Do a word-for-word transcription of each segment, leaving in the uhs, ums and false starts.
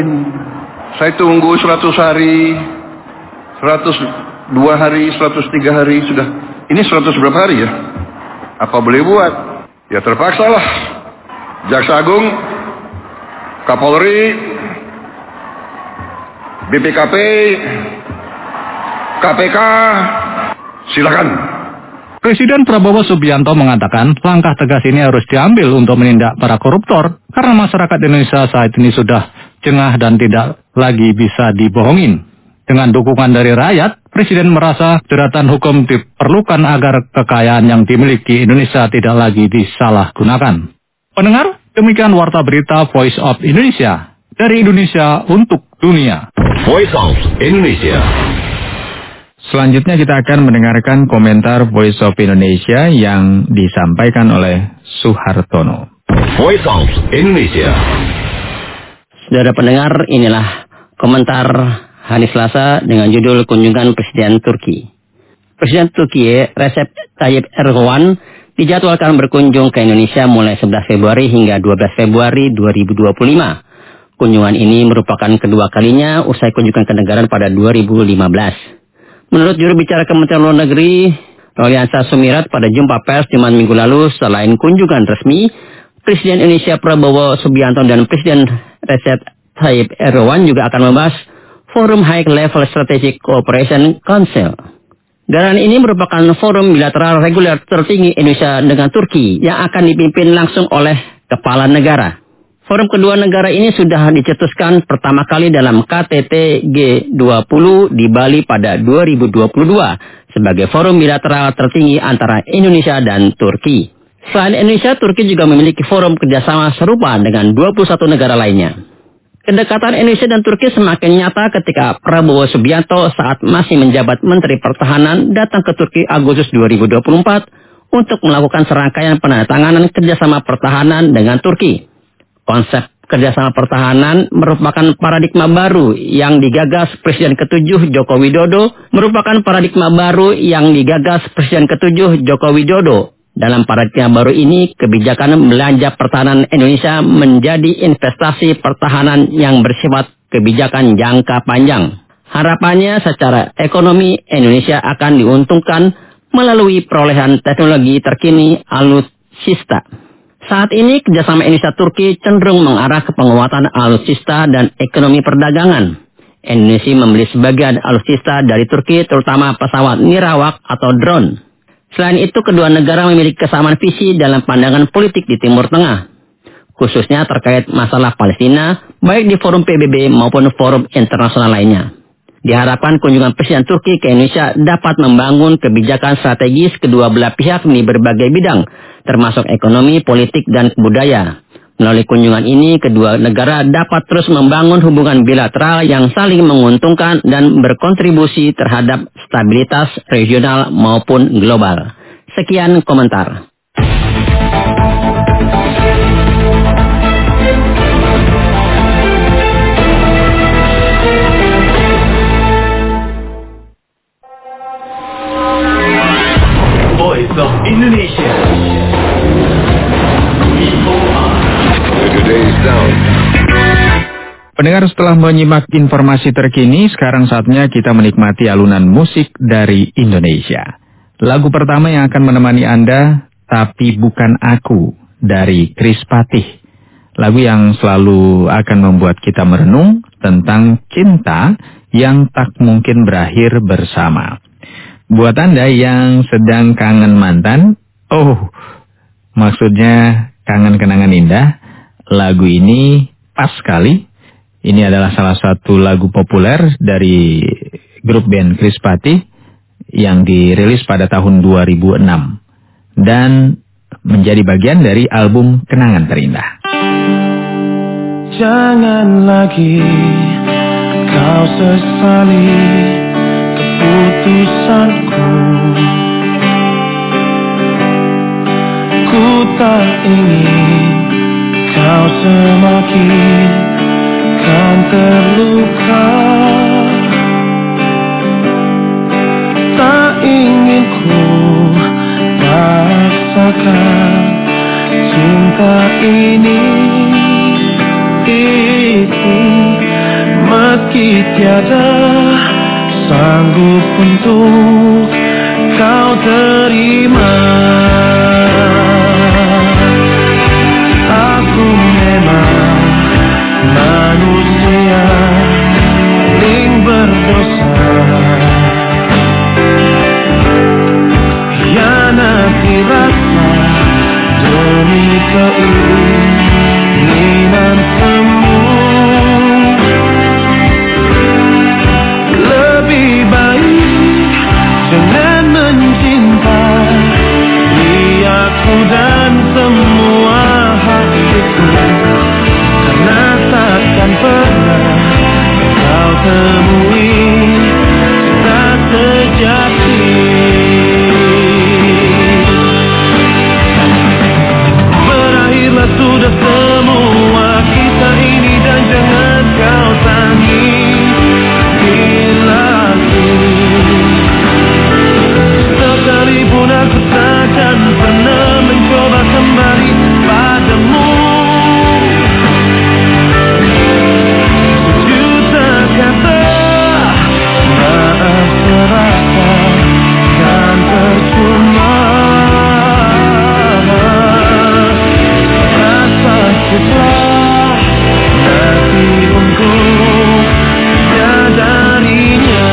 Saya tunggu seratus hari, seratus dua hari, seratus tiga hari sudah. Ini seratus berapa hari ya? Apa boleh buat? Ya terpaksa lah. Jaksa Agung, Kapolri, B P K P, K P K, silakan. Presiden Prabowo Subianto mengatakan langkah tegas ini harus diambil untuk menindak para koruptor karena masyarakat Indonesia saat ini sudah jengah dan tidak lagi bisa dibohongin. Dengan dukungan dari rakyat, Presiden merasa jeratan hukum diperlukan agar kekayaan yang dimiliki Indonesia tidak lagi disalahgunakan. Pendengar, demikian Warta Berita Voice of Indonesia. Dari Indonesia untuk dunia. Voice of Indonesia. Selanjutnya kita akan mendengarkan komentar Voice of Indonesia yang disampaikan oleh Suhartono. Voice of Indonesia. Saudara pendengar, inilah komentar hari Selasa dengan judul kunjungan Presiden Turki. Presiden Turki Recep Tayyip Erdogan dijadwalkan berkunjung ke Indonesia mulai sebelas Februari hingga dua belas Februari dua ribu dua puluh lima. Kunjungan ini merupakan kedua kalinya usai kunjungan ke negara pada dua ribu lima belas. Menurut juru bicara Kementerian Luar Negeri, Roliansa Sumirat, pada jumpa pers Jumat minggu lalu, selain kunjungan resmi, Presiden Indonesia Prabowo Subianto dan Presiden Recep Tayyip Erdogan juga akan membahas Forum High Level Strategic Cooperation Council. Gerakan ini merupakan forum bilateral reguler tertinggi Indonesia dengan Turki yang akan dipimpin langsung oleh kepala negara. Forum kedua negara ini sudah dicetuskan pertama kali dalam K T T G dua puluh di Bali pada dua ribu dua puluh dua sebagai forum bilateral tertinggi antara Indonesia dan Turki. Selain Indonesia, Turki juga memiliki forum kerjasama serupa dengan dua puluh satu negara lainnya. Kedekatan Indonesia dan Turki semakin nyata ketika Prabowo Subianto saat masih menjabat Menteri Pertahanan datang ke Turki Agustus dua ribu dua puluh empat untuk melakukan serangkaian penandatanganan kerjasama pertahanan dengan Turki. Konsep kerjasama pertahanan merupakan paradigma baru yang digagas Presiden ketujuh Joko Widodo, merupakan paradigma baru yang digagas Presiden ketujuh Joko Widodo. Dalam paradigma baru ini, kebijakan belanja pertahanan Indonesia menjadi investasi pertahanan yang bersifat kebijakan jangka panjang. Harapannya secara ekonomi Indonesia akan diuntungkan melalui perolehan teknologi terkini alutsista. Saat ini kerjasama Indonesia-Turki cenderung mengarah ke penguatan alutsista dan ekonomi perdagangan. Indonesia membeli sebagian alutsista dari Turki, terutama pesawat nirawak atau drone. Selain itu, kedua negara memiliki kesamaan visi dalam pandangan politik di Timur Tengah, khususnya terkait masalah Palestina, baik di forum P B B maupun forum internasional lainnya. Diharapkan kunjungan Presiden Turki ke Indonesia dapat membangun kebijakan strategis kedua belah pihak di berbagai bidang, termasuk ekonomi, politik, dan budaya. Melalui kunjungan ini, kedua negara dapat terus membangun hubungan bilateral yang saling menguntungkan dan berkontribusi terhadap stabilitas regional maupun global. Sekian komentar. Voice of Indonesia. We are today's sound. Pendengar, setelah menyimak informasi terkini, sekarang saatnya kita menikmati alunan musik dari Indonesia. Lagu pertama yang akan menemani Anda, Tapi Bukan Aku, dari Chris Patih. Lagu yang selalu akan membuat kita merenung tentang cinta yang tak mungkin berakhir bersama. Buat Anda yang sedang kangen mantan, oh, maksudnya kangen kenangan indah, lagu ini pas sekali. Ini adalah salah satu lagu populer dari grup band Chris Patih yang dirilis pada tahun dua ribu enam dan menjadi bagian dari album Kenangan Terindah. Jangan lagi kau sesali keputusanku. Ku tak ingin kau semakin kan terluka. Tak ingin ku paksakan cinta ini. Ini sakit tiada sanggup untuk kau terima. Aku memang manusia paling berdosa, hianati rasa demi keinginan semu. Lebih baik jangan mencintai aku dan semua hatiku, karena takkan pernah kau temui cinta sejati. Berakhirlah sudah semua kisah ini dan jangan kau tangisi lagi. Sekalipun aku takkan pernah mencoba kembali padamu. Sejuta kata maaf terasa dan percuma. Rasa susah hati untuk menyadarinya.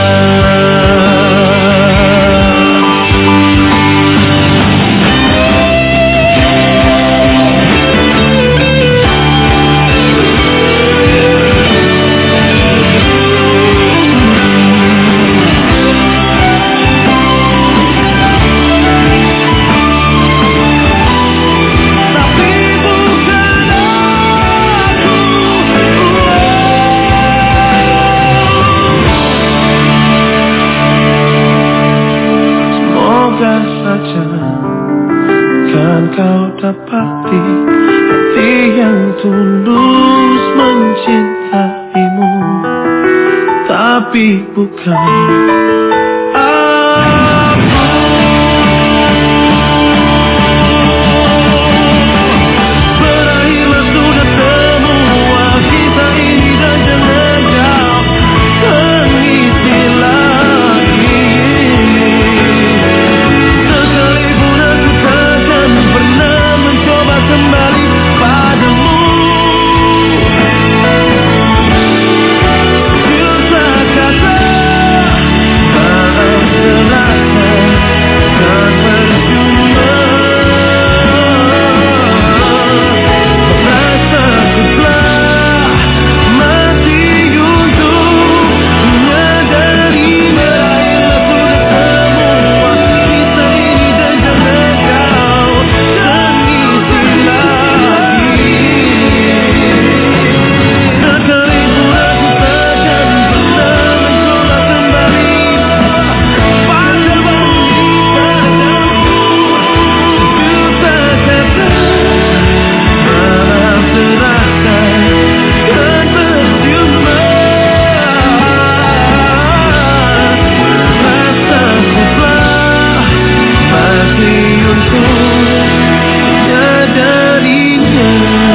Kan kau dapati hati yang tulus mencintaimu, tapi bukan aku. Berakhirlah sudah semua kisah ini dan jangan kau tangisi lagi. Sekalipun aku takkan pernah mencoba kembali padamu. Juta kata maaf terasa dan percuma. Rasa ku telah mati untuk menyadarinya. Berakhirlah sudah semua kisah ini dan jangan kau tangisi lagi. Sekalipun aku takkan pernah mencoba kembali padamu. Juta kata maaf terasa dan percuma. Rasa ku telah mati untuk menyadarinya.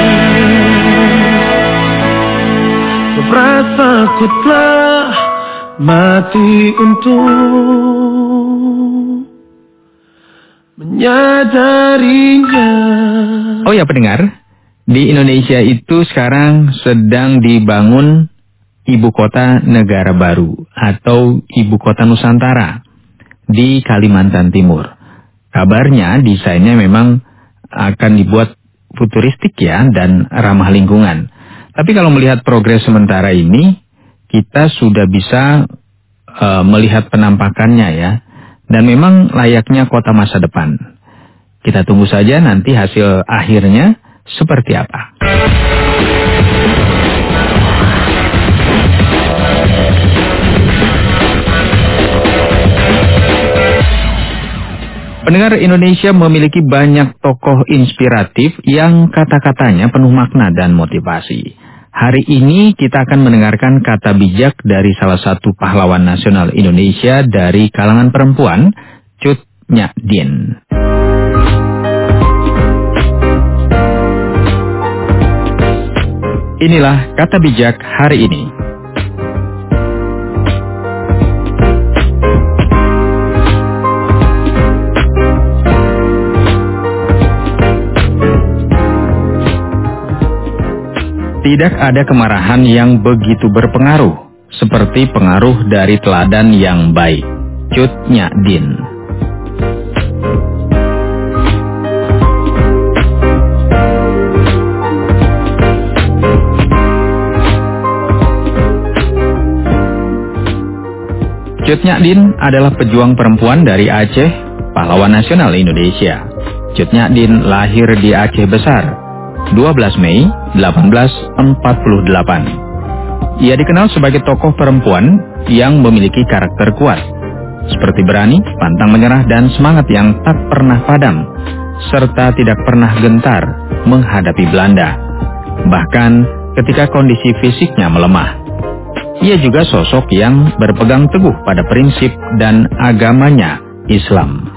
Rasaku telah mati untuk menyadarinya. Oh ya pendengar, di Indonesia itu sekarang sedang dibangun ibu kota negara baru atau ibu kota Nusantara di Kalimantan Timur. Kabarnya desainnya memang akan dibuat futuristik ya dan ramah lingkungan. Tapi kalau melihat progres sementara ini, kita sudah bisa uh, melihat penampakannya ya. Dan memang layaknya kota masa depan. Kita tunggu saja nanti hasil akhirnya seperti apa. Pendengar, Indonesia memiliki banyak tokoh inspiratif yang kata-katanya penuh makna dan motivasi. Hari ini kita akan mendengarkan kata bijak dari salah satu pahlawan nasional Indonesia dari kalangan perempuan, Cut Nyak Dien. Inilah kata bijak hari ini. Tidak ada kemarahan yang begitu berpengaruh, seperti pengaruh dari teladan yang baik. Cut Nyak Din. Cut Nyak Din adalah pejuang perempuan dari Aceh, pahlawan nasional Indonesia. Cut Nyak Din lahir di Aceh Besar, dua belas Mei delapan belas empat puluh delapan. Ia dikenal sebagai tokoh perempuan yang memiliki karakter kuat, seperti berani, pantang menyerah, dan semangat yang tak pernah padam, serta tidak pernah gentar menghadapi Belanda, bahkan ketika kondisi fisiknya melemah. Ia juga sosok yang berpegang teguh pada prinsip dan agamanya, Islam.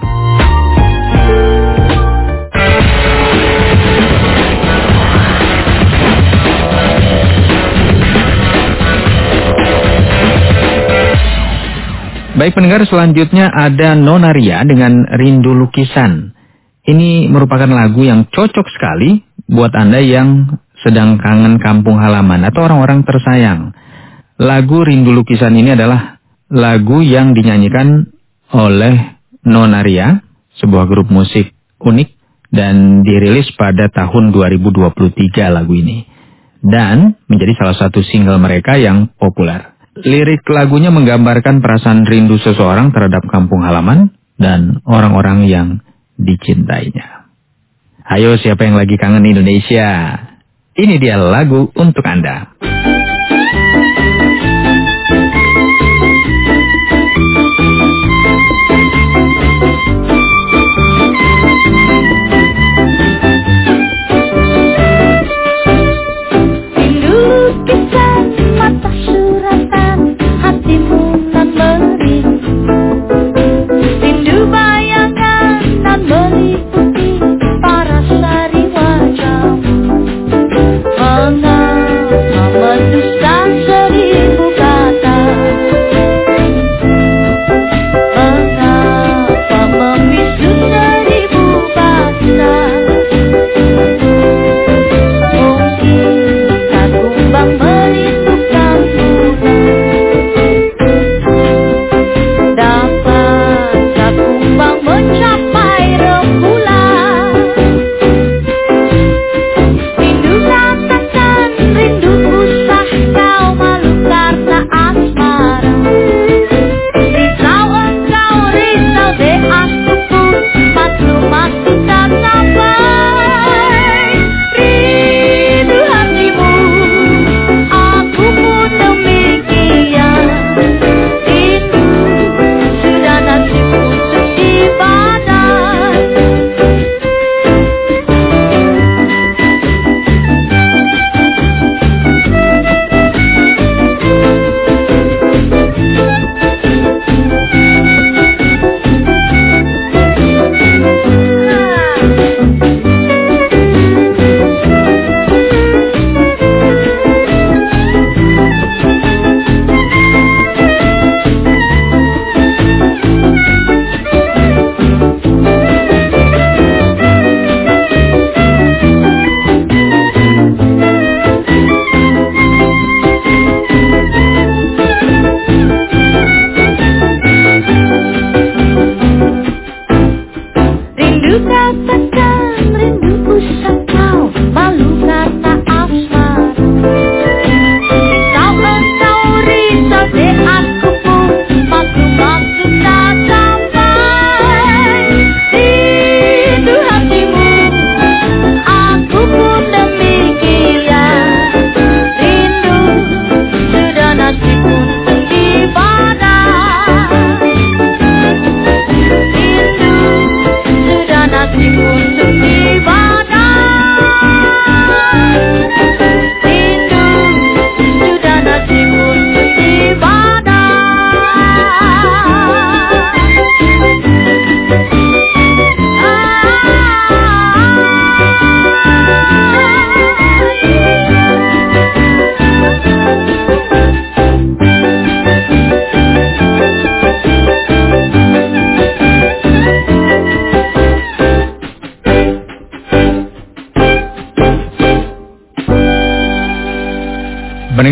Baik pendengar, selanjutnya ada Nona Ria dengan Rindu Lukisan. Ini merupakan lagu yang cocok sekali buat Anda yang sedang kangen kampung halaman atau orang-orang tersayang. Lagu Rindu Lukisan ini adalah lagu yang dinyanyikan oleh Nona Ria, sebuah grup musik unik, dan dirilis pada tahun dua ribu dua puluh tiga lagu ini. Dan menjadi salah satu single mereka yang populer. Lirik lagunya menggambarkan perasaan rindu seseorang terhadap kampung halaman dan orang-orang yang dicintainya. Ayo, siapa yang lagi kangen Indonesia? Ini dia lagu untuk Anda. Mengapa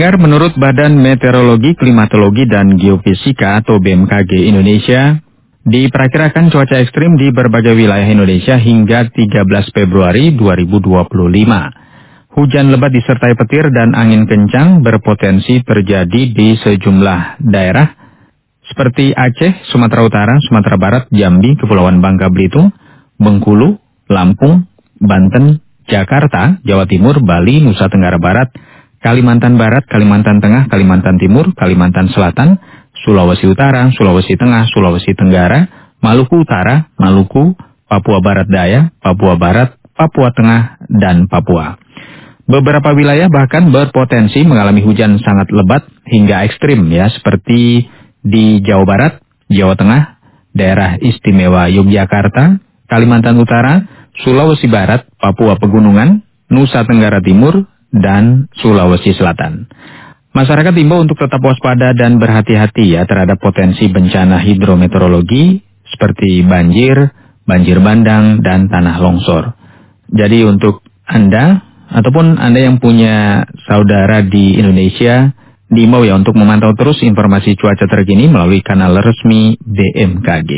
Pendengar, menurut Badan Meteorologi, Klimatologi, dan Geofisika atau B M K G Indonesia, diperkirakan cuaca ekstrim di berbagai wilayah Indonesia hingga tiga belas Februari dua ribu dua puluh lima. Hujan lebat disertai petir dan angin kencang berpotensi terjadi di sejumlah daerah seperti Aceh, Sumatera Utara, Sumatera Barat, Jambi, Kepulauan Bangka Belitung, Bengkulu, Lampung, Banten, Jakarta, Jawa Timur, Bali, Nusa Tenggara Barat, Kalimantan Barat, Kalimantan Tengah, Kalimantan Timur, Kalimantan Selatan, Sulawesi Utara, Sulawesi Tengah, Sulawesi Tenggara, Maluku Utara, Maluku, Papua Barat Daya, Papua Barat, Papua Tengah, dan Papua. Beberapa wilayah bahkan berpotensi mengalami hujan sangat lebat hingga ekstrim ya, seperti di Jawa Barat, Jawa Tengah, daerah istimewa Yogyakarta, Kalimantan Utara, Sulawesi Barat, Papua Pegunungan, Nusa Tenggara Timur, dan Sulawesi Selatan. Masyarakat diimbau untuk tetap waspada dan berhati-hati ya terhadap potensi bencana hidrometeorologi seperti banjir, banjir bandang, dan tanah longsor. Jadi untuk Anda ataupun Anda yang punya saudara di Indonesia, diimbau ya untuk memantau terus informasi cuaca terkini melalui kanal resmi B M K G.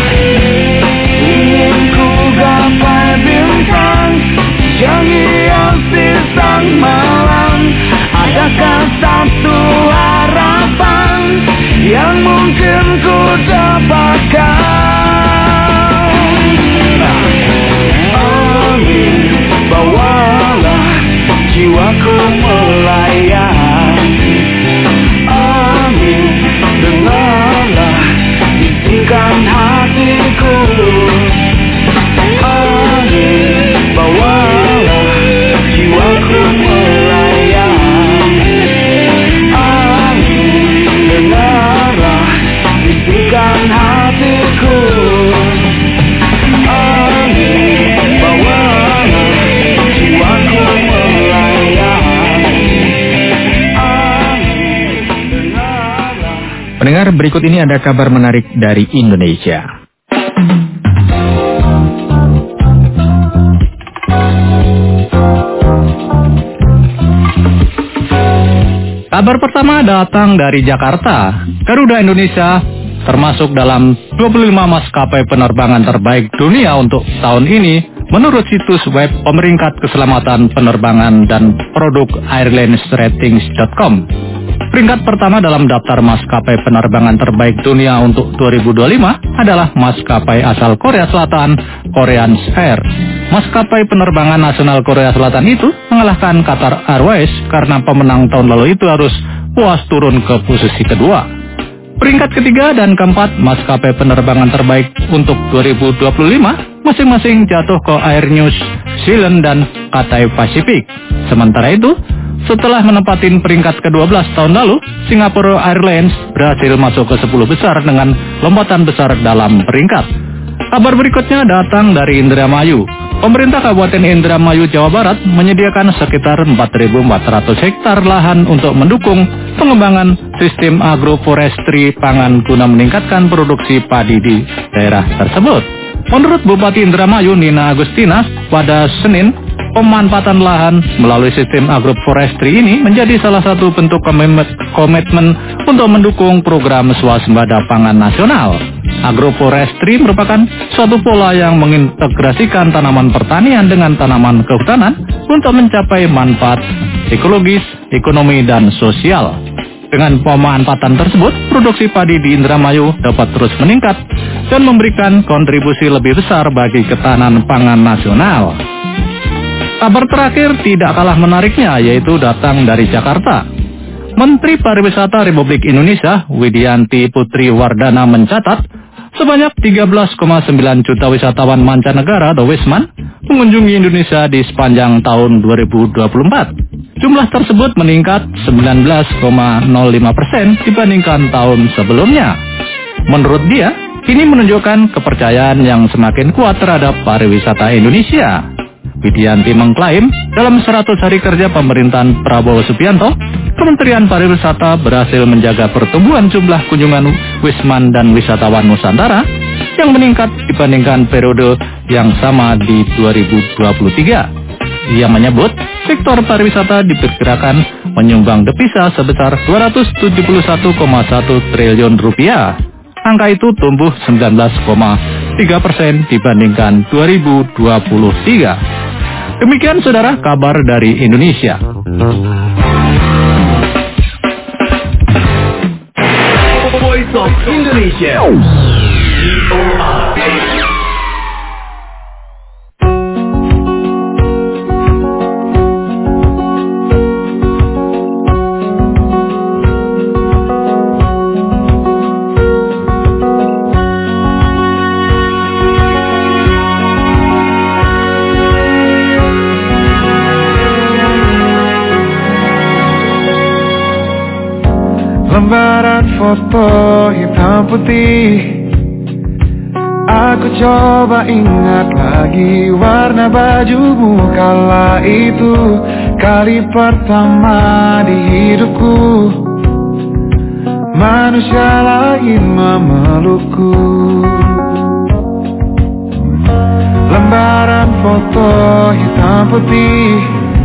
Jangan Pendengar, berikut ini ada kabar menarik dari Indonesia. Kabar pertama datang dari Jakarta. Garuda Indonesia termasuk dalam dua puluh lima maskapai penerbangan terbaik dunia untuk tahun ini menurut situs web pemeringkat keselamatan penerbangan dan produk airlines ratings dot com. Peringkat pertama dalam daftar maskapai penerbangan terbaik dunia untuk dua ribu dua puluh lima adalah maskapai asal Korea Selatan, Korean Air. Maskapai penerbangan nasional Korea Selatan itu mengalahkan Qatar Airways karena pemenang tahun lalu itu harus puas turun ke posisi kedua. Peringkat ketiga dan keempat maskapai penerbangan terbaik untuk dua ribu dua puluh lima masing-masing jatuh ke Air New Zealand dan Cathay Pacific. Sementara itu, setelah menempatin peringkat kedua belas tahun lalu, Singapore Airlines berhasil masuk ke sepuluh besar dengan lompatan besar dalam peringkat. Kabar berikutnya datang dari Indramayu. Pemerintah Kabupaten Indramayu, Jawa Barat menyediakan sekitar empat ribu empat ratus hektar lahan untuk mendukung pengembangan sistem agroforestry pangan guna meningkatkan produksi padi di daerah tersebut. Menurut Bupati Indramayu, Nina Agustina, pada Senin, pemanfaatan lahan melalui sistem agroforestry ini menjadi salah satu bentuk komitmen untuk mendukung program swasembada pangan nasional. Agroforestry merupakan suatu pola yang mengintegrasikan tanaman pertanian dengan tanaman kehutanan untuk mencapai manfaat ekologis, ekonomi, dan sosial. Dengan pemanfaatan tersebut, produksi padi di Indramayu dapat terus meningkat dan memberikan kontribusi lebih besar bagi ketahanan pangan nasional. Kabar terakhir tidak kalah menariknya, yaitu datang dari Jakarta. Menteri Pariwisata Republik Indonesia, Widianti Putri Wardana mencatat, sebanyak tiga belas koma sembilan juta wisatawan mancanegara atau Wisman mengunjungi Indonesia di sepanjang tahun dua ribu dua puluh empat. Jumlah tersebut meningkat sembilan belas koma nol lima persen dibandingkan tahun sebelumnya. Menurut dia, ini menunjukkan kepercayaan yang semakin kuat terhadap pariwisata Indonesia. Widianti mengklaim dalam seratus hari kerja pemerintahan Prabowo Subianto, Kementerian Pariwisata berhasil menjaga pertumbuhan jumlah kunjungan Wisman dan wisatawan Nusantara yang meningkat dibandingkan periode yang sama di dua ribu dua puluh tiga. Ia menyebut sektor pariwisata diperkirakan menyumbang devisa sebesar dua ratus tujuh puluh satu koma satu triliun rupiah. Angka itu tumbuh sembilan belas koma tiga persen dibandingkan dua ribu dua puluh tiga. Demikian saudara kabar dari Indonesia. Voice of Indonesia. Lembaran foto hitam putih, aku coba ingat lagi warna bajumu kala itu, kali pertama di hidupku manusia lain memelukku. Lembaran foto hitam putih,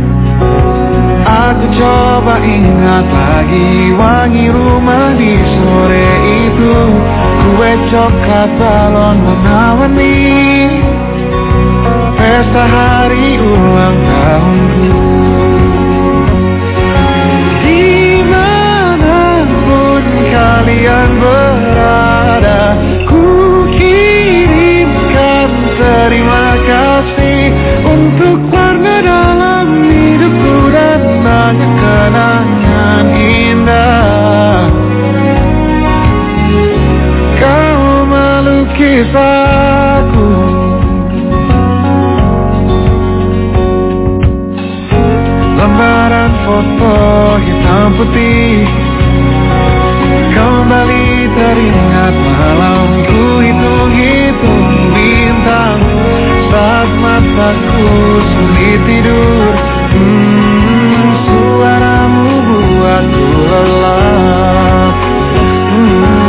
aku coba ingat lagi wangi rumah di sore itu, kue coklat balon warna-warni, pesta hari ulang tahunku. Dimanapun kalian berada, ku kirimkan terima kasih untuk warna dalam hidupku dan banyak kenangan indah. Kau melukis aku, lembaran foto hitam putih, kembali teringat malam ku hitung-hitung bintang saat mataku sulit tidur. Hmm, suaramu buatku lelah. Hmm.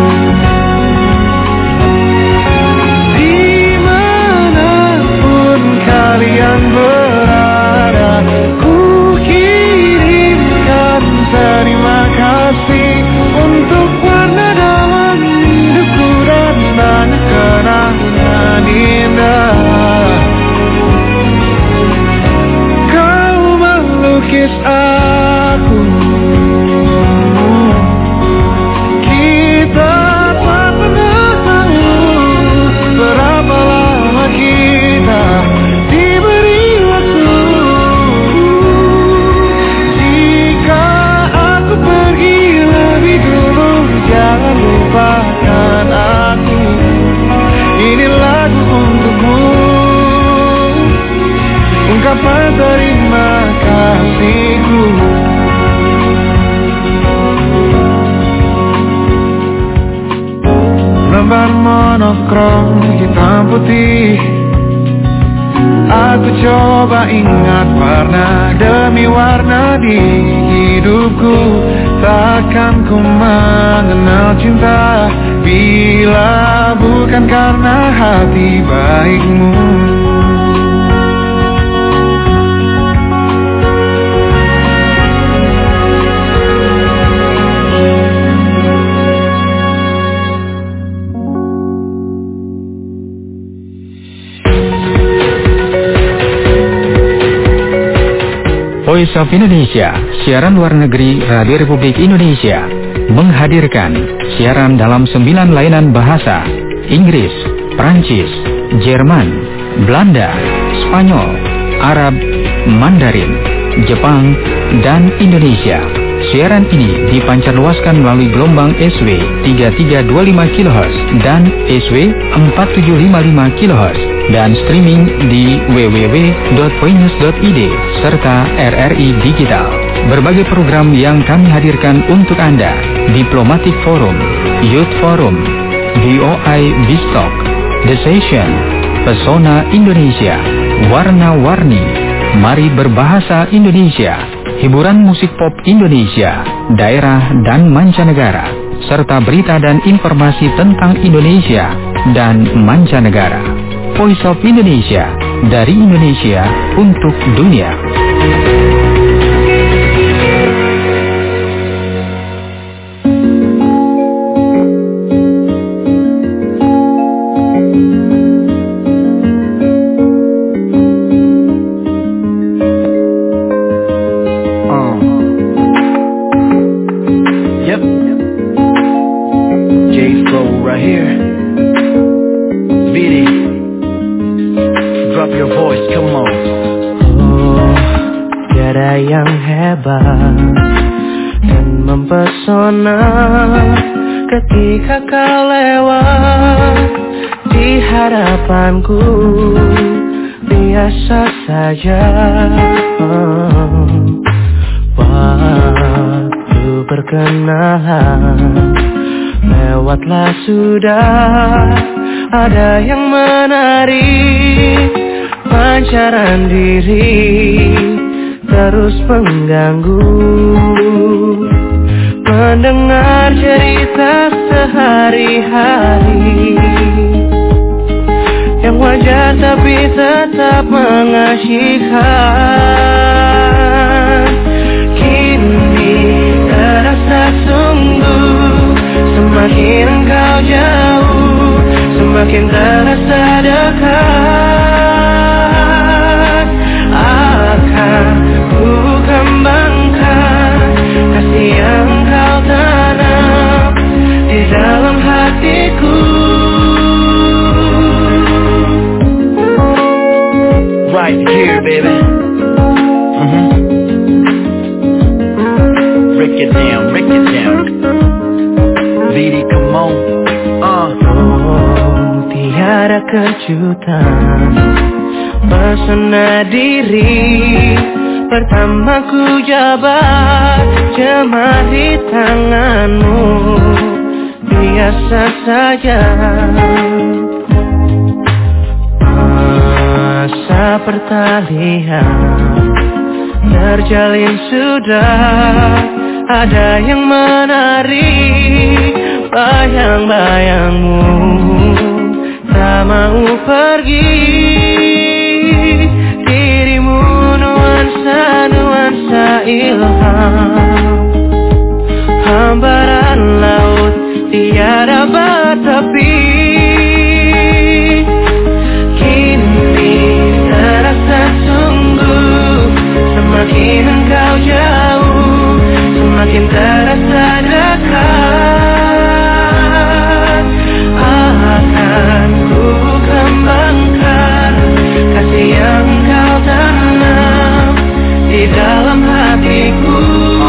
monokrom hitam putih. Aku coba ingat warna demi warna di hidupku. Takkan ku mengenal cinta bila bukan karena hati baikmu. Voice of Indonesia, siaran luar negeri Radio Republik Indonesia, menghadirkan siaran dalam sembilan layanan bahasa: Inggris, Prancis, Jerman, Belanda, Spanyol, Arab, Mandarin, Jepang, dan Indonesia. Siaran ini dipancarluaskan melalui gelombang S W tiga tiga dua lima kilohertz dan S W empat tujuh lima lima kilohertz dan streaming di w w w dot voinews dot i d serta R R I Digital. Berbagai program yang kami hadirkan untuk Anda: Diplomatic Forum, Youth Forum, V O I Bistalk, The Session, Pesona Indonesia, Warna-Warni, Mari Berbahasa Indonesia, hiburan musik pop Indonesia, daerah dan mancanegara, serta berita dan informasi tentang Indonesia dan mancanegara. Voice of Indonesia, dari Indonesia untuk dunia. Dan mempesona ketika kau lewat di hadapanku, biasa saja. Waktu perkenalan lewatlah sudah, ada yang menarik pancaran diri terus mengganggu. Mendengar cerita sehari-hari yang wajar tapi tetap mengasyikkan. Kini terasa sungguh, semakin engkau jauh, semakin terasa dekat. Akan ku kembangkan kasih yang kau tanam di dalam hatiku. Right here, baby. Mm-hmm. Break it down, break it down. Lady, come on. Uh. Oh, tiada kejutan, pesona diri pertama ku jabat, jemari tanganmu biasa saja. Masa pertalian terjalin sudah, ada yang menarik bayang-bayangmu, tak mau pergi. Dirimu nuansa-nuansa ilham, hamparan laut tiada bertepi. Kini terasa sungguh, semakin engkau jauh, semakin terasa dekat. Akan ku kembangkan kasih yang kau tanam di dalam hatiku.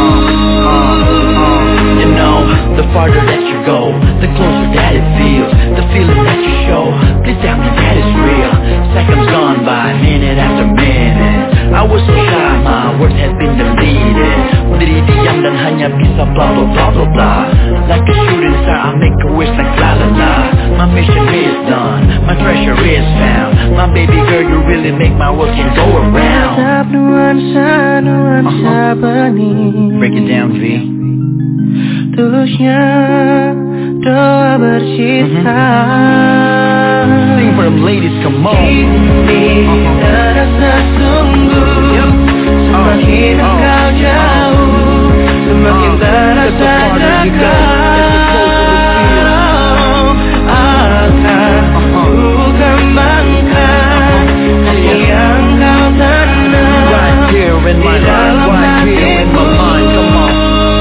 You know, the farther that you go, the closer that it feels, the feeling that you show, please tell me that it's real. Seconds gone by, minute after minute, I was so shy, my words had been deleted. sendiri diam dan hanya bisa blah blah blah blah blah. Like a shooting star, I make a wish like la la la. My mission is done, my treasure is found. My baby girl, you really make my world can go around. Nuansa, nuansa bening. Break it down, V. Tulusnya doa bersisa. Sing for them ladies, come on. Ini terasa sungguh. Semakin engkau jauh, semakin terasa dekat. Akan ku kembangkan kasih yang kau tanam Right here in my di heart, dalam right here in my hatiku. mind, come on.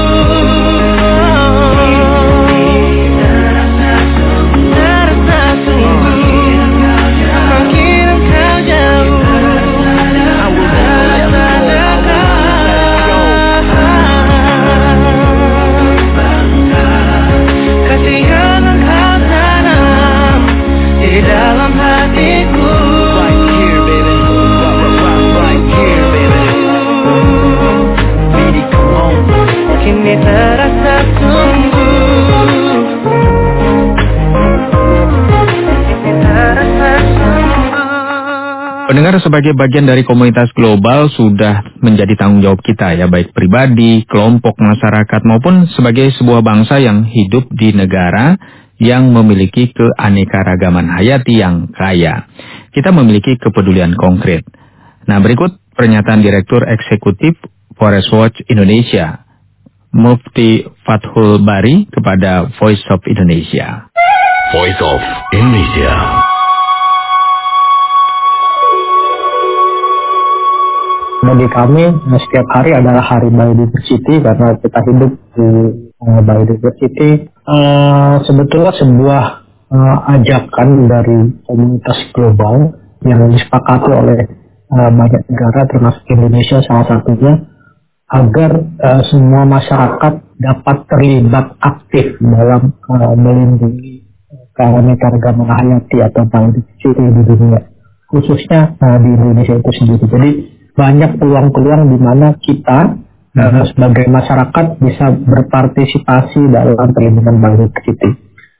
Terasa sungguh, terasa sungguh, semakin engkau jauh, I will never let go, kasih yang engkau tanam di dalam hatiku. right here, baby. Right, right, right here, baby. Baby, come on. Kini terasa sungguh, kini terasa sungguh. Pendengar, sebagai bagian dari komunitas global sudah menjadi tanggung jawab kita ya, baik pribadi, kelompok masyarakat maupun sebagai sebuah bangsa yang hidup di negara yang memiliki keanekaragaman hayati yang kaya. Kita memiliki kepedulian konkret. Nah, berikut pernyataan Direktur Eksekutif Forest Watch Indonesia, Mufti Fathul Bari kepada Voice of Indonesia. Voice of Indonesia. Bagi kami, setiap hari adalah hari biodiversity karena kita hidup di uh, biodiversity. Uh, sebetulnya sebuah uh, ajakan dari komunitas global yang disepakati oleh uh, banyak negara termasuk Indonesia salah satunya, agar uh, semua masyarakat dapat terlibat aktif dalam uh, melindungi keanekaragaman hayati atau biodiversity di dunia, khususnya uh, di Indonesia itu sendiri. Jadi banyak peluang-peluang di mana kita uh, sebagai masyarakat bisa berpartisipasi dalam perlindungan biodiversity.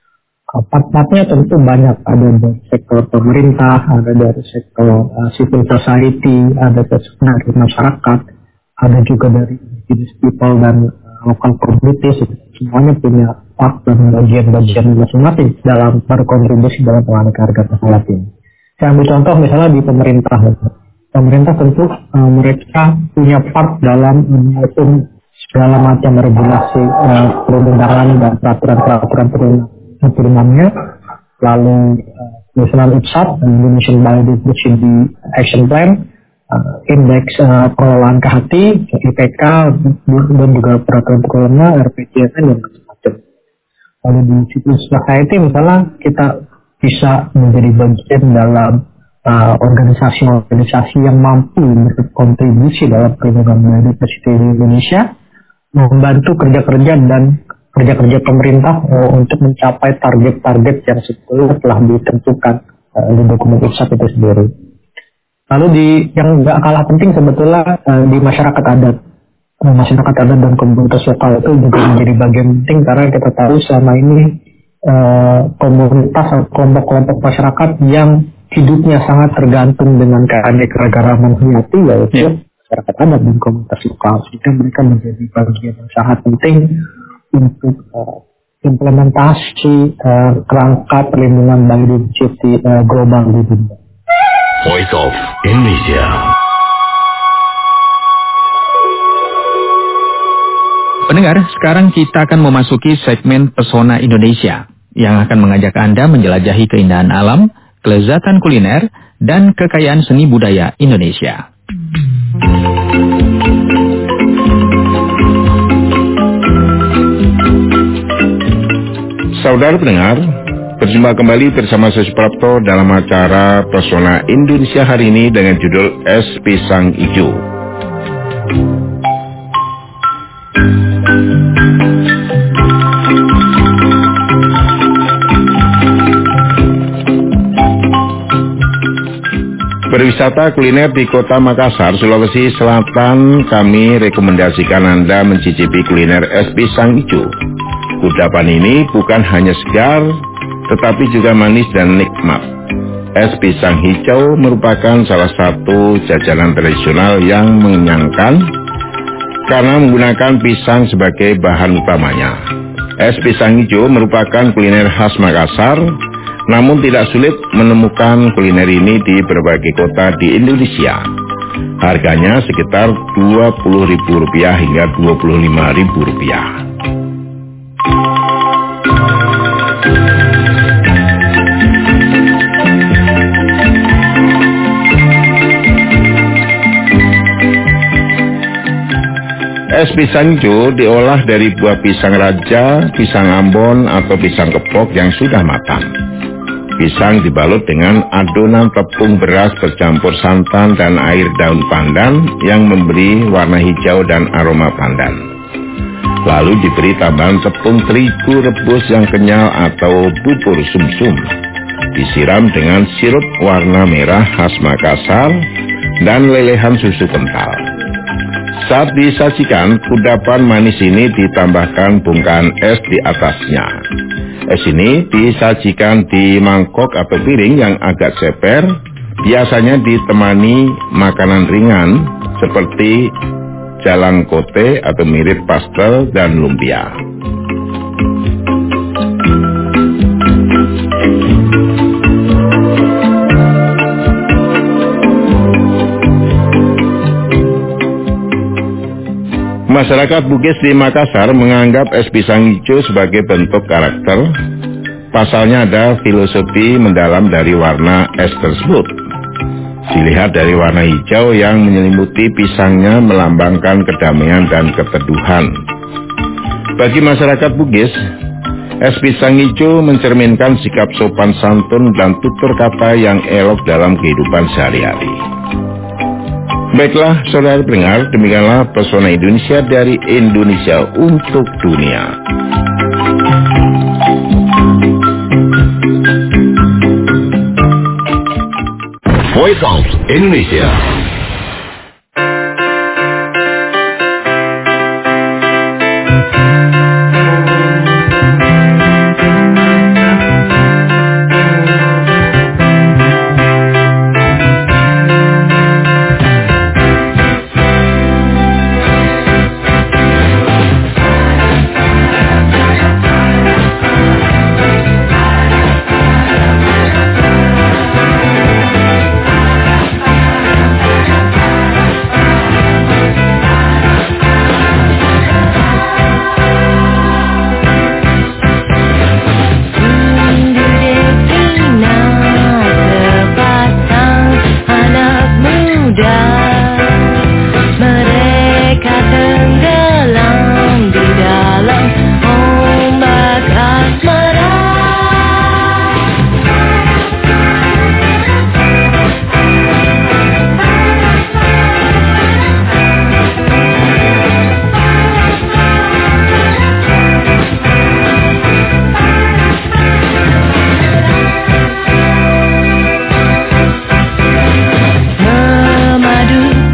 Part-partnya tentu banyak, ada dari sektor pemerintah, ada dari sektor uh, civil society, ada dari masyarakat, ada juga dari indigenous people dan uh, local communities. Semuanya punya part dan bagian-bagian masing-masing dalam berkontribusi dalam keanekaragaman hayati. Saya ambil contoh misalnya di pemerintah. Pemerintah tentu uh, mereka punya part dalam mengusung segala macam regulasi uh, perundangan dan peraturan-peraturan turunannya. Lalu uh, misalnya I P S A T, Indonesian Biodiversity Action Plan, uh, Indeks uh, Pengelolaan K H T, I P K, dan juga peraturan turunannya, R P J M, dan macam-macam. Lalu di civil society misalnya kita bisa menjadi bagian dalam Uh, organisasi-organisasi yang mampu berkontribusi dalam perlindungan biodiversity di Indonesia, membantu kerja-kerja dan kerja-kerja pemerintah uh, untuk mencapai target-target yang sebetulnya telah ditentukan uh, di dokumen I P S A T itu sendiri. Lalu di yang nggak kalah penting sebetulnya uh, di masyarakat adat, uh, masyarakat adat dan komunitas lokal itu juga menjadi bagian penting karena kita tahu selama ini uh, komunitas atau kelompok-kelompok masyarakat yang hidupnya sangat tergantung dengan keanekaragaman hayati, yaitu yeah. masyarakat adat dan komunitas lokal, sehingga mereka menjadi bagian yang sangat penting untuk uh, implementasi uh, kerangka perlindungan biodiversity uh, global di dunia. Voice of Indonesia. Pendengar, sekarang kita akan memasuki segmen Pesona Indonesia yang akan mengajak Anda menjelajahi keindahan alam, kelezatan kuliner, dan kekayaan seni budaya Indonesia. Saudara pendengar, berjumpa kembali bersama saya Suprapto dalam acara Pesona Indonesia hari ini dengan judul Es Pisang Ijo. Berwisata kuliner di Kota Makassar, Sulawesi Selatan, kami rekomendasikan Anda mencicipi kuliner es pisang hijau. Kudapan ini bukan hanya segar, tetapi juga manis dan nikmat. Es pisang hijau merupakan salah satu jajanan tradisional yang mengenyangkan karena menggunakan pisang sebagai bahan utamanya. Es pisang hijau merupakan kuliner khas Makassar, namun tidak sulit menemukan kuliner ini di berbagai kota di Indonesia. Harganya sekitar dua puluh ribu rupiah hingga dua puluh lima ribu rupiah. Es pisang hijau diolah dari buah pisang raja, pisang ambon, atau pisang kepok yang sudah matang. Pisang dibalut dengan adonan tepung beras bercampur santan dan air daun pandan yang memberi warna hijau dan aroma pandan. Lalu diberi tambahan tepung terigu rebus yang kenyal atau bubur sumsum. Disiram dengan sirup warna merah khas Makassar dan lelehan susu kental. Saat disajikan, kudapan manis ini ditambahkan bungkahan es di atasnya. Es ini disajikan di mangkok atau piring yang agak ceper, biasanya ditemani makanan ringan seperti jalang kote atau mirip pastel dan lumpia. Masyarakat Bugis di Makassar menganggap es pisang hijau sebagai bentuk karakter. Pasalnya ada filosofi mendalam dari warna es tersebut. Dilihat dari warna hijau yang menyelimuti pisangnya melambangkan kedamaian dan keteduhan. Bagi masyarakat Bugis, es pisang hijau mencerminkan sikap sopan santun dan tutur kata yang elok dalam kehidupan sehari-hari. Baiklah, saudara pendengar, demikianlah Pesona Indonesia dari Indonesia untuk dunia. Voice of Indonesia. Memadu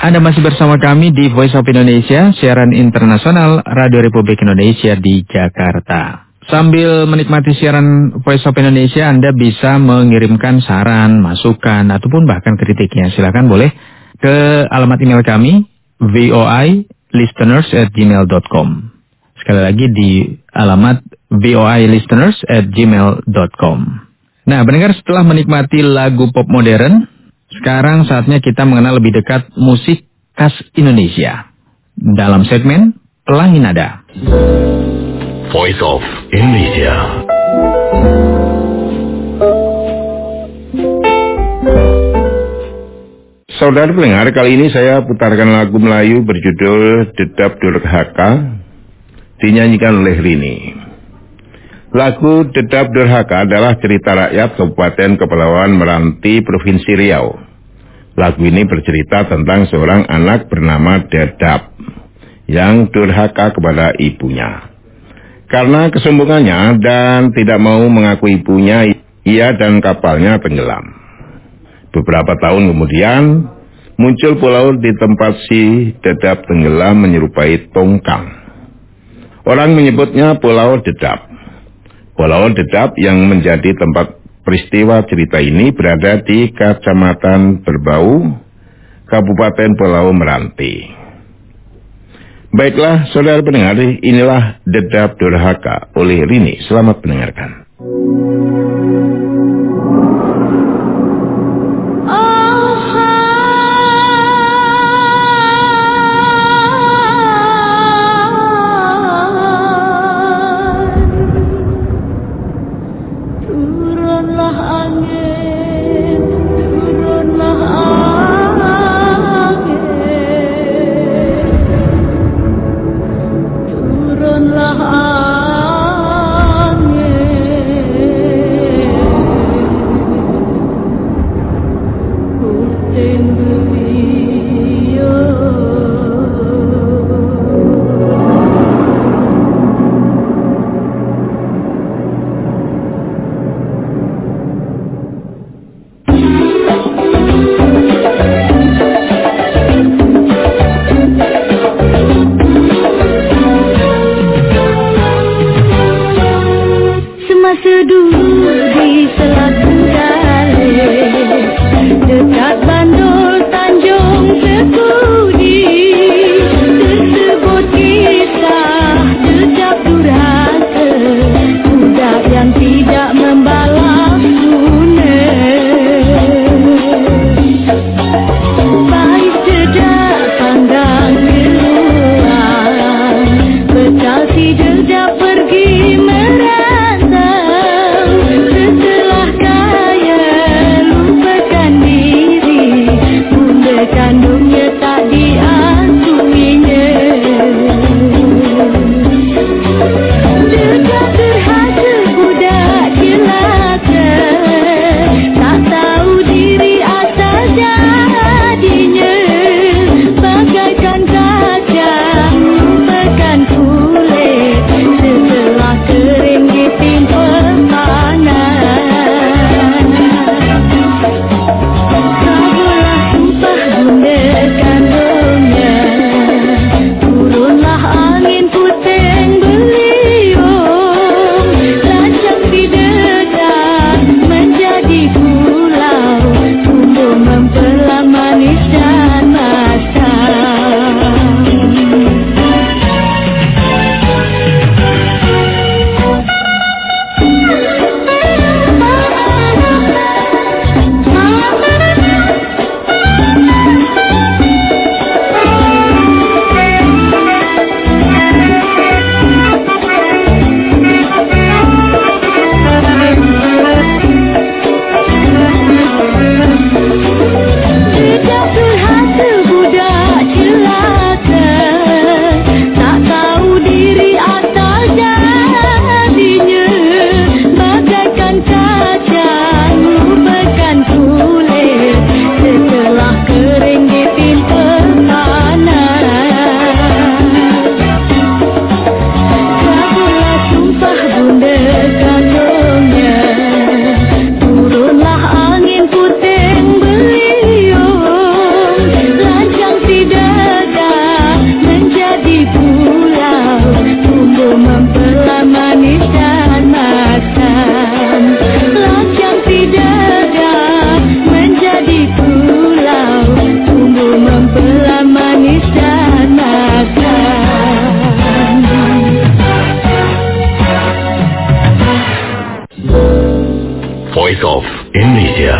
Anda masih bersama kami di Voice of Indonesia, siaran internasional Radio Republik Indonesia di Jakarta. Sambil menikmati siaran Voice of Indonesia, Anda bisa mengirimkan saran, masukan, ataupun bahkan kritiknya. Silakan boleh ke alamat email kami, voilisteners at gmail dot com. Sekali lagi di alamat voilisteners at gmail dot com. Nah, pendengar, setelah menikmati lagu pop modern, sekarang saatnya kita mengenal lebih dekat musik khas Indonesia dalam segmen Pelangi Nada. Voice of Indonesia. Saudara pendengar, kali ini saya putarkan lagu Melayu berjudul Dedap Durhaka, dinyanyikan oleh Rini. Lagu Dedap Durhaka adalah cerita rakyat Kabupaten Kepulauan Meranti, Provinsi Riau. Lagu ini bercerita tentang seorang anak bernama Dedap yang durhaka kepada ibunya. Karena kesombongannya dan tidak mau mengaku ibunya, ia dan kapalnya tenggelam. Beberapa tahun kemudian, muncul pulau di tempat si Dedap tenggelam menyerupai tongkang. Orang menyebutnya Pulau Dedap. Pulau Dedap yang menjadi tempat peristiwa cerita ini berada di Kecamatan Berbau, Kabupaten Pulau Meranti. Baiklah, saudara pendengar, inilah Dedap Durhaka oleh Rini. Selamat mendengarkan. Turunlah angin Indonesia.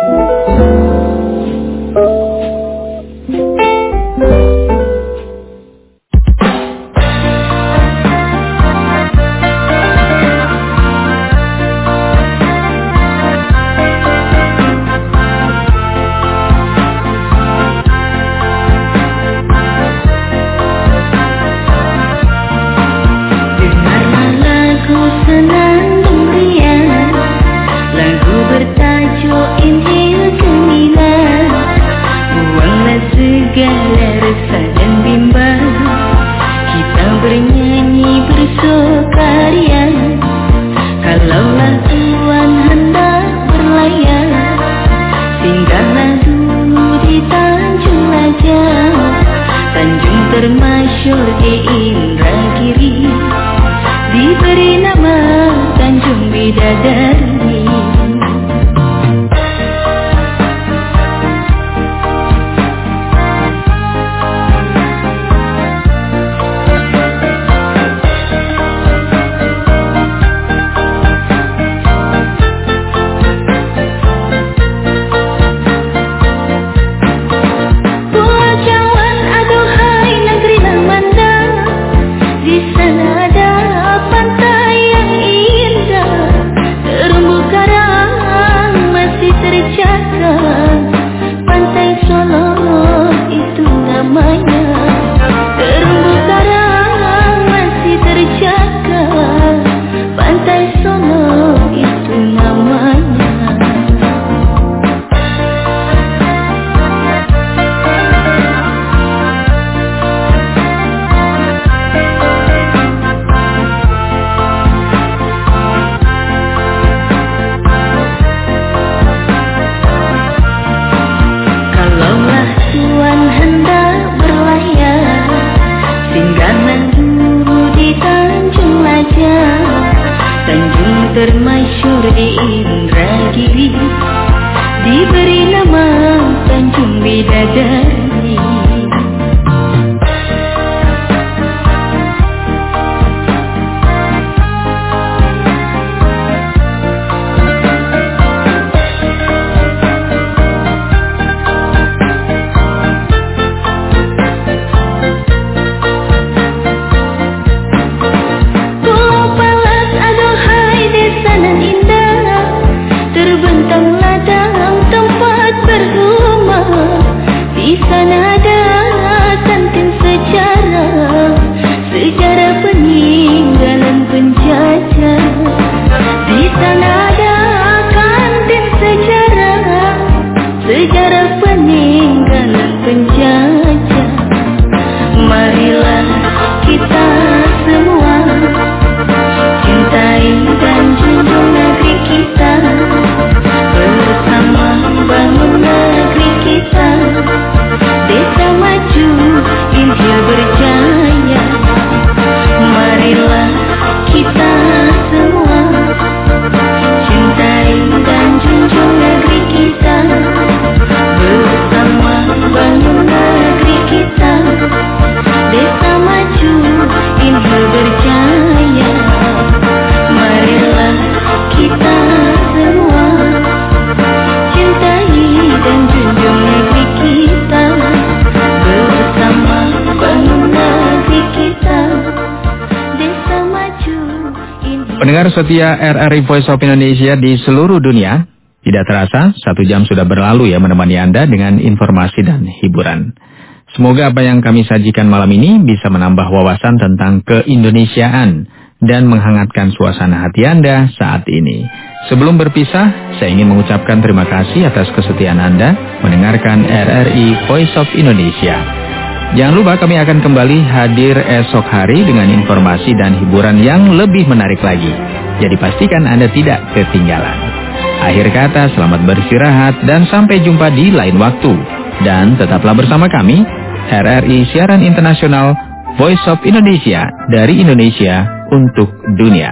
Pendengar setia R R I Voice of Indonesia di seluruh dunia, tidak terasa satu jam sudah berlalu ya menemani Anda dengan informasi dan hiburan. Semoga apa yang kami sajikan malam ini bisa menambah wawasan tentang keindonesiaan dan menghangatkan suasana hati Anda saat ini. Sebelum berpisah, saya ingin mengucapkan terima kasih atas kesetiaan Anda mendengarkan R R I Voice of Indonesia. Jangan lupa kami akan kembali hadir esok hari dengan informasi dan hiburan yang lebih menarik lagi. Jadi pastikan Anda tidak ketinggalan. Akhir kata, selamat beristirahat dan sampai jumpa di lain waktu. Dan tetaplah bersama kami, R R I Siaran Internasional Voice of Indonesia, dari Indonesia untuk dunia.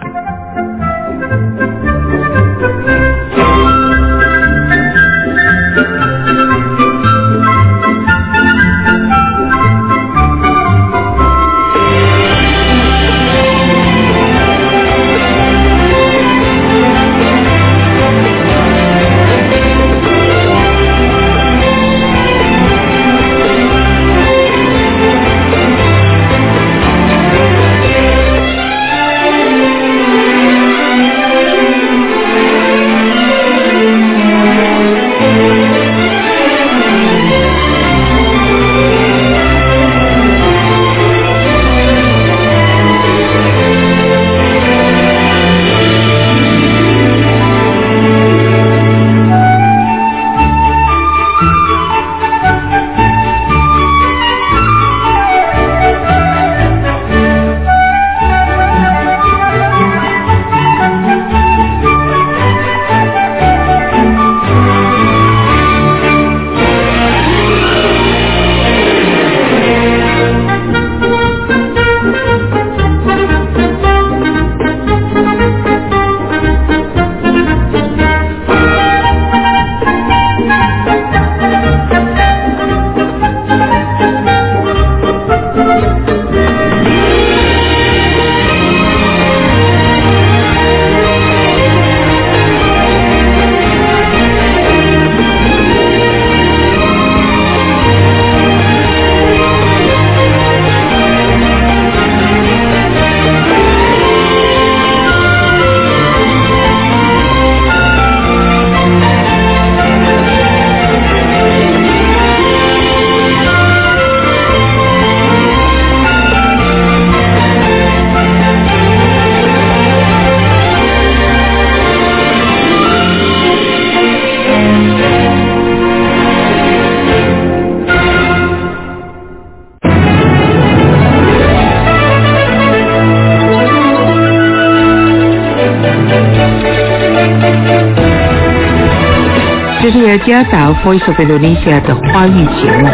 是雅加达 Voice of Indonesia 的华语节目。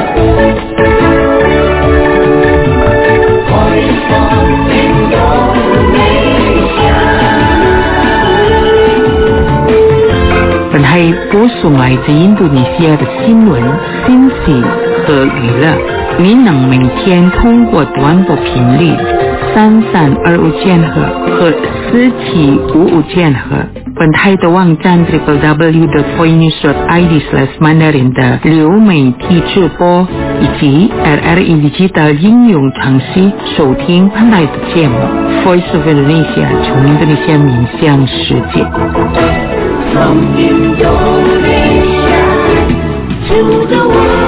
本台播送来自印度尼西亚的新闻、信息和娱乐。您能每天通过短波频率三三二五千赫和四七五五千赫，本台的网站 double-u double-u double-u dot voinews dot i d slash mandarin 的流媒体直播，以及 R R I Digital 应用程序收听本台的节目。Voice of Indonesia 从印度尼西亚面向世界。From Indonesia to the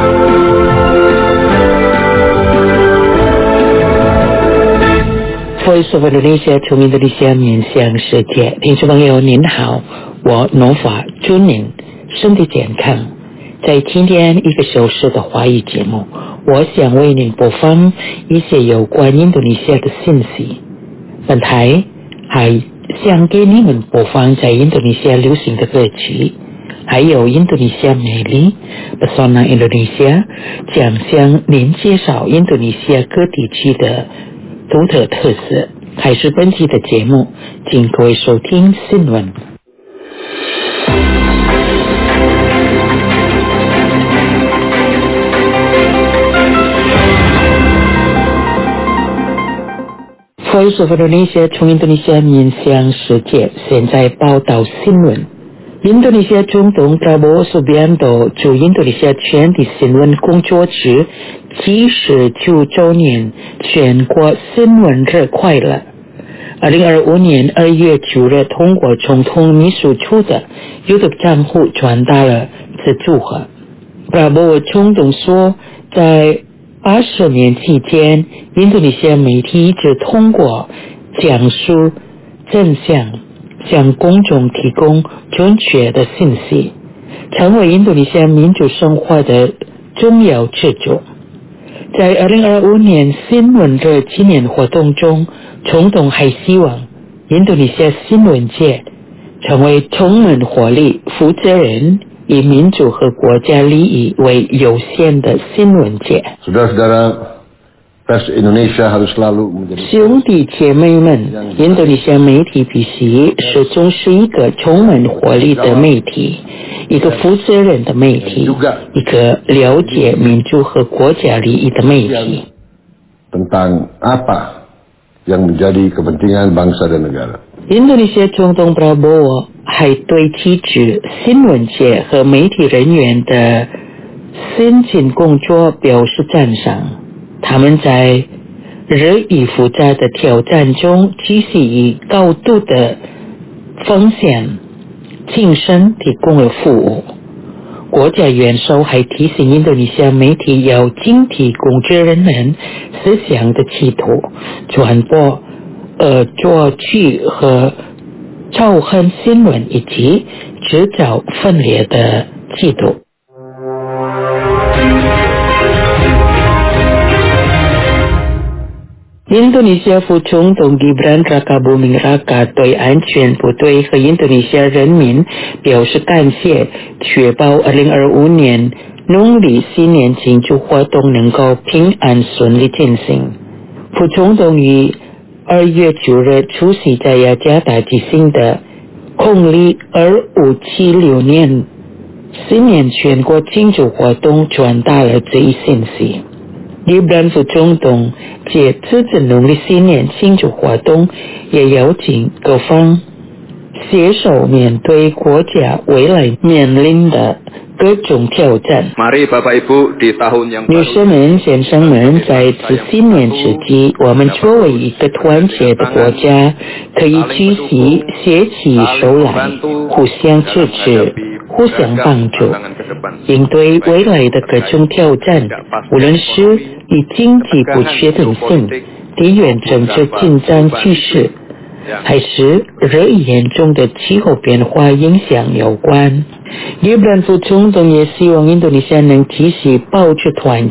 world。Voice of Indonesia 从印度尼西亚面向世界，听众朋友您好，我诺法祝您身体健康。在今天一个小时的华语节目，我想为您播放一些有关印度尼西亚的信息。本台还想给你们播放在印度尼西亚流行的歌曲，还有印度尼西亚美丽 Pesona Indonesia 将向您介绍印度尼西亚各地区的独特特色。开始本期的节目，请各位收听新闻。Voice of Indonesia 从印度尼西亚面向世界，现在报道新闻。印度尼西亚总统 Prabowo Subianto 祝印度尼西亚全体新闻工作者七十九周年全国新闻日快乐。二零二五年二月九日通过总统秘书处的 YouTube 账户传达了此祝贺。Prabowo 总统说，在八十年期间，印度尼西亚媒体一直通过讲述真相，向公众提供准确的信息，成为印度尼西亚民主生活的重要支柱。在二零二五年新闻日纪念活动中，总统还希望印度尼西亚新闻界成为充满活力、负责任、以民主和国家利益为优先的新闻界。 Saudara-saudara pers Indonesia harus selalu menjadi 兄弟姐妹们，印度尼西亚媒体必须始终是一个充满活力的媒体，一个负责任的媒体，一个了解民主和国家利益的媒体。 tentang apa yang menjadi kepentingan bangsa dan negara。 印度尼西亚总统 Prabowo 还对提指新闻界和媒体人员的辛勤工作表示赞赏。他们在日益复杂的挑战中继续以高度的风险精神提供了服务。国家元首还提醒印度尼西亚媒体要警惕控制人们思想的企图，传播恶作剧和仇恨新闻，以及制造分裂的企图。印度尼西亚副总统 Gibran Rakabuming Raka 对安全部队和印度尼西亚人民表示感谢，确保二零二五年农历新年庆祝活动能够平安顺利进行。副总统于二月九日出席在雅加达举行的公历二五七六年新年全国庆祝活动传达了这一信息。Gibran 副总统借此次农历新年庆祝活动，也邀请各方携手面对国家未来面临的各种挑战。 Mari Bapak Ibu di tahun yang baru。 女士们、先生们，在此新年之际，我们作为一个团结的国家，可以继续携起手来，互相支持，互相帮助，应对未来的各种挑战，无论是与经济不确定性、地缘政治紧张趋势，还是日益严重的气候变化影响有关。Gibran 副总统也希望印度尼西亚能继续保持团